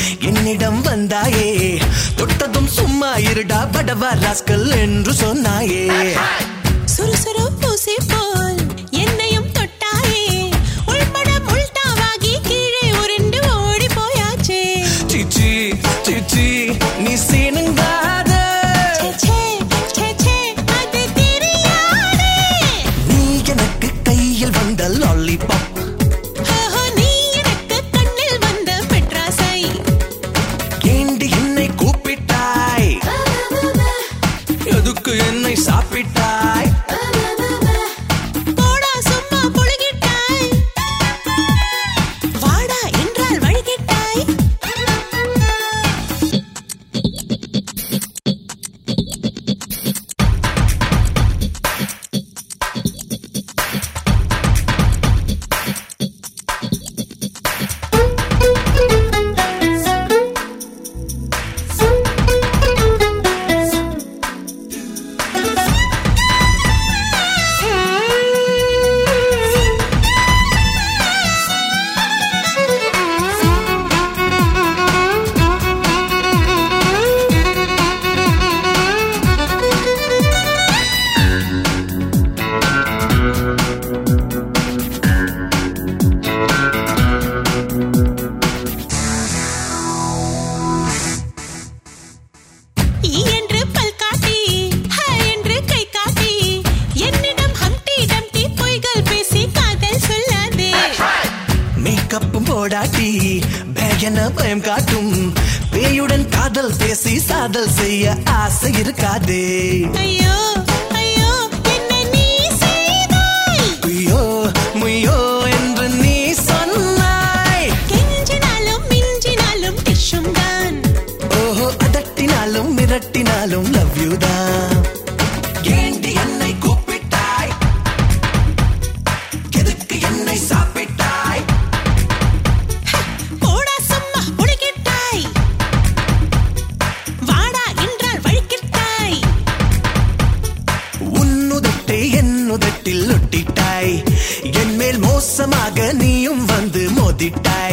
என்னிடம் வந்தாயே, தொட்டதும் சும்மா இருடா படவா ராஸ்கல் என்று சொன்னாயே. சுறுசுறு பூசி போல் என்னையும் தொட்டாயே, உள்படம் உள்டாவாகி கீழே உருண்டு ஓடி போயாச்சே. சிச்சி சிச்சி நீ சீனுங்காத, அது தெரியாதே. நீ எனக்கு கையில் வந்த லாலிபாப், நீ எனக்கு கண்ணில் வந்த பெட்ராசை. ஏண்டி என்னை கூப்பிட்டாய், எதுக்கு என்னை சாப்பிட்டாய்? போடா சும்மா புழுகிட்டாய், வாடா என்றால் வழுகிட்டாய். ஈ என்று பல் காட்டி, ஹ என்று கை காட்டி, என்னிடம் ஹம்டி டம்டி பொய்கள் பேசி காதல் சொல்லாதே. மேக்கப்பும் போடாட்டி பேயன பயம் காட்டும், பேயுடன் காதல் பேசி சாதல் செய்ய ஆசை இருக்காதே. ஐயோ ஐயோ என்ன நீ செய்தாய், ஐயோ முய்யோ என்று நீ சொன்னாய். கெஞ்சினாலும் மிஞ்சினாலும் டிஷ்ஷும் தான். ஓஹோ அதட்டினாலும் மிரட்டினாலும் லவ் யூ தான். ஏண்டி என்னை கூப்பிட்டாய், எதுக்கு என்னை சாப்பிட்டாய்? போடா சும்மா புழுகிட்டாய், வாடா என்றால் வழுக்கிட்டாய். உன்னுதட்டை என்னுதட்டில் ஒட்டிட்டாய், என் மேல் மோசமாக நீயும் வந்து மோதிட்டாய்.